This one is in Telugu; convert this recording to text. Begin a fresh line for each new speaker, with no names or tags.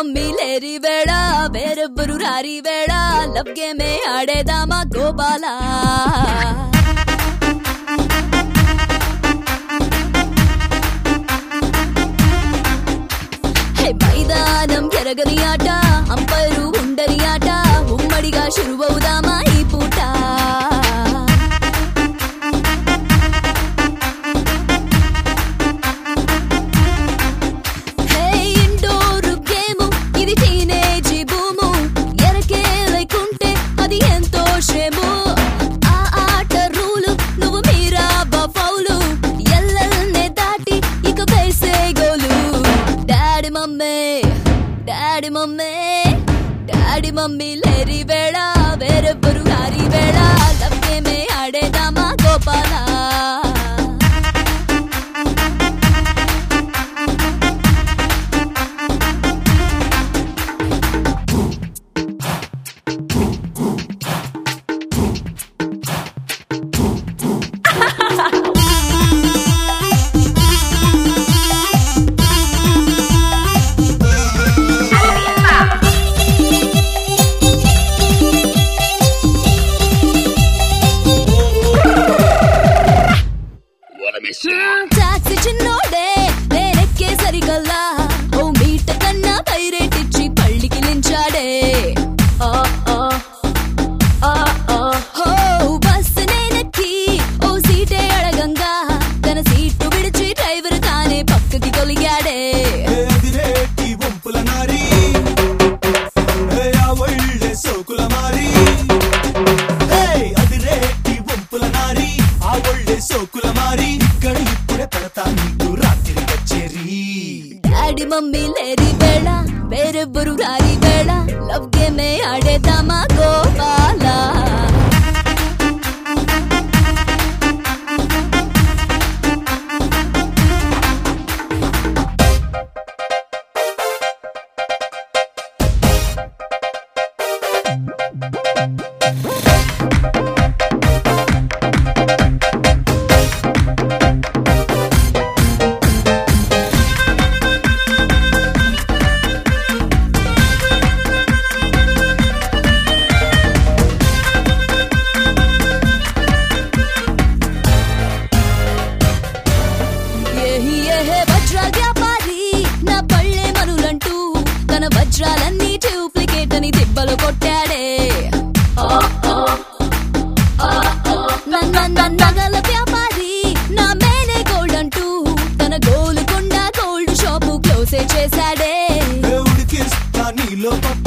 మమ్మీ లేరి వేళ వేరెవ్వరు రారి వేళ లవ్ గేమే ఆడేదామా గోపాలా మైదానం ఎరగని ఆట అంపైరు ఉండని ఆట ఉమ్మడిగా శురువవుదామా ఈ పూట ఇండోరు గేము ఇది టీనేజీ బూము ఎరకే లేకుంటే అది ఎంతో శ్రేము ఆ ఆట రూలు నువ్వు మీరా బఫౌలు ఎల్లల్నే దాటి ఇక వేసే గోలు డాడీ మమ్మీ లేరి వేళ వేరెవ్వరు గారి వేళ లవ్ గేమే ఆడేదామా గోపాలా టాక్సీ చిన్నోడే నేనెక్కే సరిగల్లా ఓ మీట కన్నా పైరేటిచ్చి పళ్ళికి నించాడే బస్సు నేనెక్కి ఓ సీటే అడగంగా తన సీటు విడిచి డ్రైవర్ తానే పక్కకి కొలిగాడే డాడీ మమ్మీ లేరి వేళ వేరెవ్వరు రారి వేళ లవ్ గేమే ఆడేదామా గోపాలా వజ్రాలన్నీ డూప్లికేట్ అని దెబ్బలు కొట్టాడే నగల వ్యాపారి నా మేనే గోల్డ్ అంటూ తన గోలుకొండ గోల్డ్ షాపు క్లోజే చేశాడే